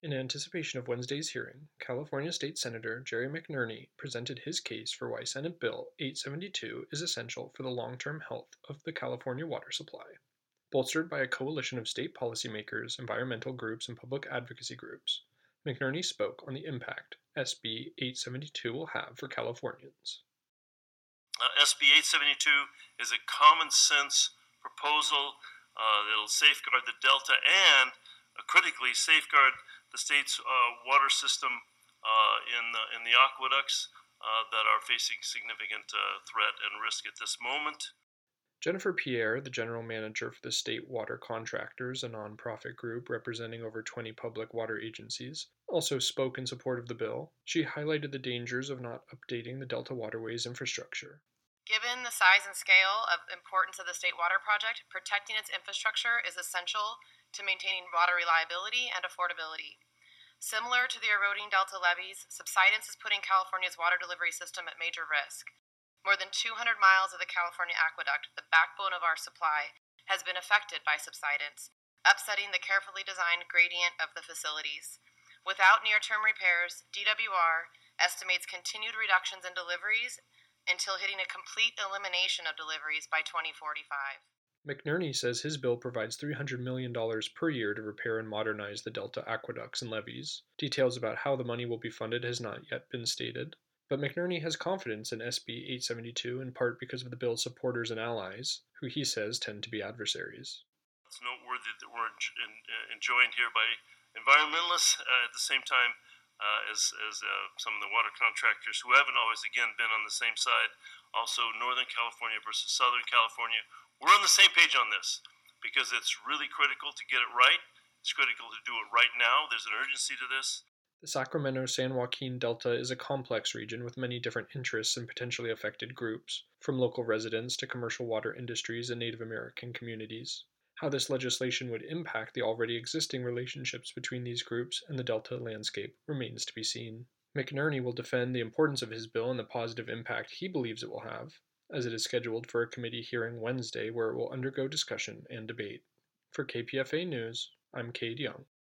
In anticipation of Wednesday's hearing, California State Senator Jerry McNerney presented his case for why Senate Bill 872 is essential for the long-term health of the California water supply. Bolstered by a coalition of state policymakers, environmental groups, and public advocacy groups, McNerney spoke on the impact SB 872 will have for Californians. SB 872 is a common sense proposal that'll safeguard the Delta and critically safeguard the state's water system in the aqueducts that are facing significant threat and risk at this moment. Jennifer Pierre, the general manager for the State Water Contractors, a nonprofit group representing over 20 public water agencies, also spoke in support of the bill. She highlighted the dangers of not updating the Delta Waterways infrastructure. Given the size and scale of importance of the State Water Project, protecting its infrastructure is essential to maintaining water reliability and affordability. Similar to the eroding Delta levees, subsidence is putting California's water delivery system at major risk. More than 200 miles of the California Aqueduct, the backbone of our supply, has been affected by subsidence, upsetting the carefully designed gradient of the facilities. Without near-term repairs, DWR estimates continued reductions in deliveries until hitting a complete elimination of deliveries by 2045. McNerney says his bill provides $300 million per year to repair and modernize the Delta aqueducts and levees. Details about how the money will be funded has not yet been stated. But McNerney has confidence in SB 872 in part because of the bill's supporters and allies, who he says tend to be adversaries. It's noteworthy that we're enjoined here by environmentalists at the same time as some of the water contractors who haven't always, again, been on the same side. Also, Northern California versus Southern California. We're on the same page on this because it's really critical to get it right. It's critical to do it right now. There's an urgency to this. The Sacramento-San Joaquin Delta is a complex region with many different interests and potentially affected groups, from local residents to commercial water industries and Native American communities. How this legislation would impact the already existing relationships between these groups and the Delta landscape remains to be seen. McNerney will defend the importance of his bill and the positive impact he believes it will have, as it is scheduled for a committee hearing Wednesday where it will undergo discussion and debate. For KPFA News, I'm Cade Young.